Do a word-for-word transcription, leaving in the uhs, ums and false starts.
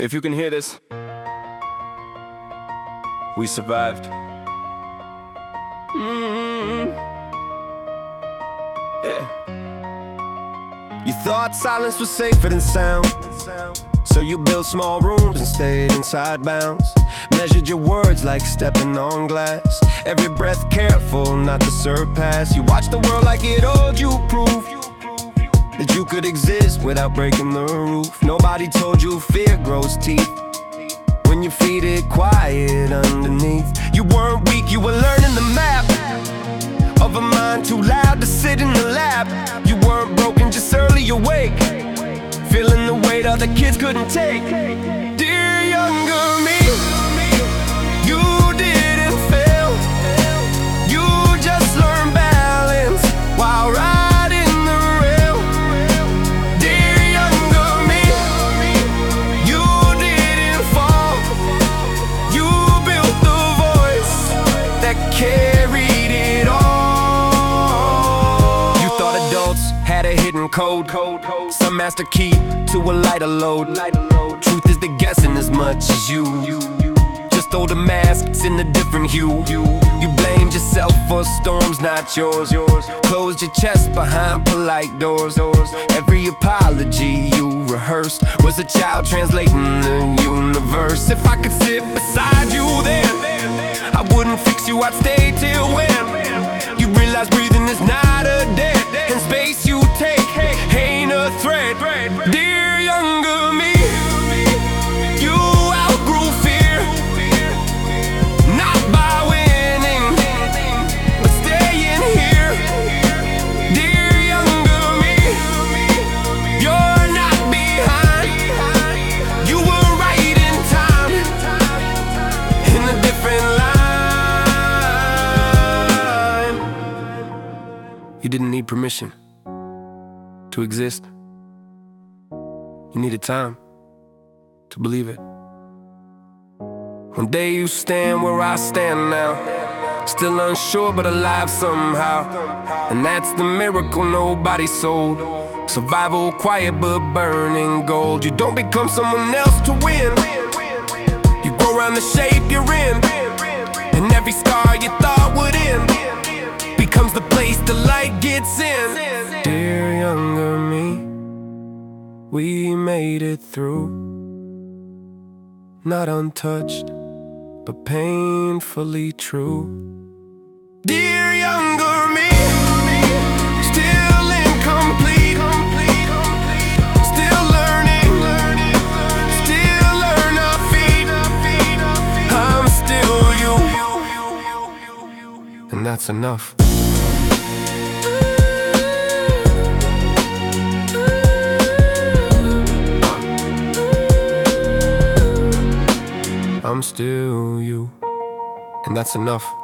If you can hear this, we survived. Mm-hmm. Yeah. You thought silence was safer than sound, so you built small rooms and stayed inside bounds. Measured your words like stepping on glass. Every breath careful not to surpass. You watched the world like it owed you proof that you could exist without breaking the roof. Nobody told you fear grows teeth when your feet it quiet underneath. You weren't weak, you were learning the map of a mind too loud to sit in the lap. You weren't broken, just early awake, feeling the weight other kids couldn't take. Dear younger me, you didn't fail. You just learned balance while riding the rail. Dear younger me, you didn't fall. You built the voice that carried it all. You thought adults had a hidden code, some master key to a lighter load. Truth is the guessing as much as you. Just throw the masks in a different hue. You blamed yourself for storms, not yours. Closed your chest behind polite doors. Every apology you rehearsed was a child translating the universe. If I could sit beside you then, I wouldn't fix you, I'd stay till when you realize breathing is not a debt, and space you take ain't a threat. Dear younger me, you outgrew fear, not by winning, but staying here. Dear younger me, you're not behind. You were right in time, in a different line. You didn't need permission to exist. You needed time to believe it. One day you stand where I stand now, still unsure but alive somehow. And that's the miracle nobody sold. Survival quiet but burning gold. You don't become someone else to win. You grow around the shape you're in, and every scar you thought would end becomes the place the light gets in. Dear younger me, we made it through, not untouched, but painfully true. Dear younger me, still incomplete, still learning, still learn our feet. I'm still you, and that's enough. I'm still you, and that's enough.